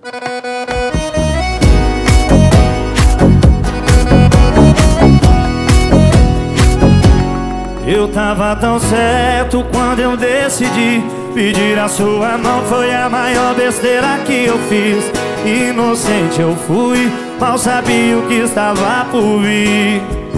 Eu tava tão certo quando eu decidi pedir a sua mão. Foi a maior besteira que eu fiz. Inocente eu fui, mal sabia o que estava por vir.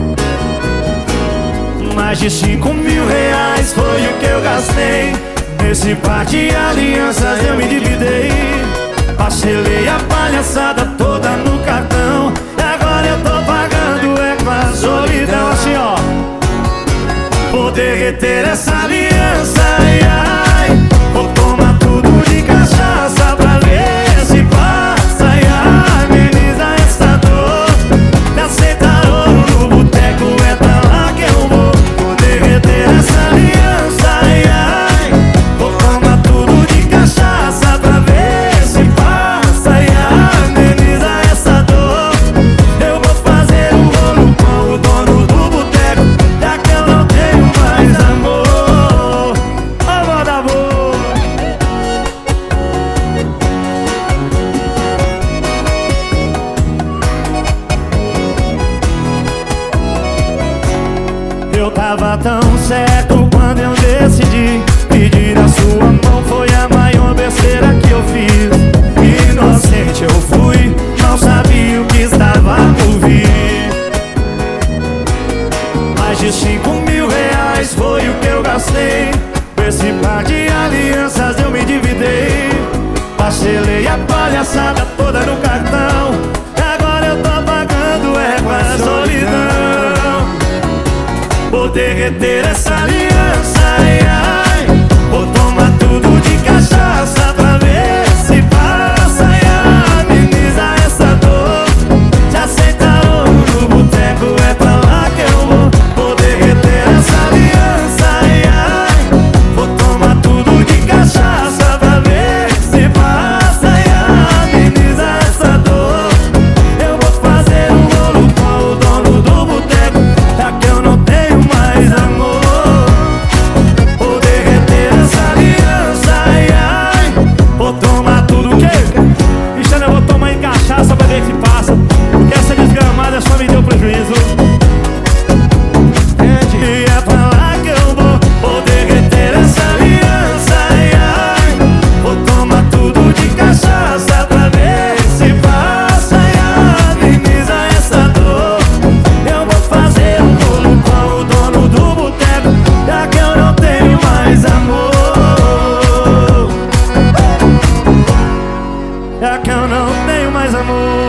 Mais de 5.000 reais foi o que eu gastei. Nesse par de alianças eu me endividei. Parcelei a palhaçada toda no cartão. E agora eu tô pagando com a solidão. Assim ó, vou derreter essa aliança, ai, ai. Vou tomar tudo de cachaça pra ver se passa, ai, ai. Ameniza essa dor. Me aceita ouro no boteco, é pra lá que eu vou. Vou derreter essa aliança, ai, ai. Vou tomar tudo de cachaça pra ver se passa, ai, ai. Ameniza essa dor. Eu vou fazer um rolo com o dono do boteco, já que eu não tenho mais amor. Ô, moda boa. Eu tava tão certo quando eu decidi pedir a sua mão. Foi a maior besteira que eu fiz. Inocente eu fui, não sabia o que estava por vir. Mais de 5.000 reais foi o que eu gastei. Com esse par de alianças eu me endividei. Parcelei a palhaçada toda no cartão. E agora eu tô pagando com a solidão. Vou derreter essa aliança, ai, ai. Vou tomar tudo de cachaça pra ver se passa, ai, ai. Ameniza essa dor. Se aceita ouro no boteco, é pra lá que eu vou. Vou derreter essa aliança, ai, ai. Vou tomar tudo de cachaça pra ver se passa, ai, ai. Ameniza essa dor. Eu vou fazer um rolo com o dono do boteco, já que eu não tenho mais amor. Vou derreter essa aliança, ai, ai. Vou tomar tudo que Cristiano, eu vou tomar em cachaça pra ver se passa, porque essa desgramada só me deu prejuízo. E é pra lá que eu vou. Vou derreter essa aliança, ai, ai. Vou tomar tudo de cachaça pra ver se passa, ai, ai. Ameniza essa dor. Eu vou fazer um rolo com o dono do boteco, já que eu não tenho mais amor. Já que eu não tenho mais amor.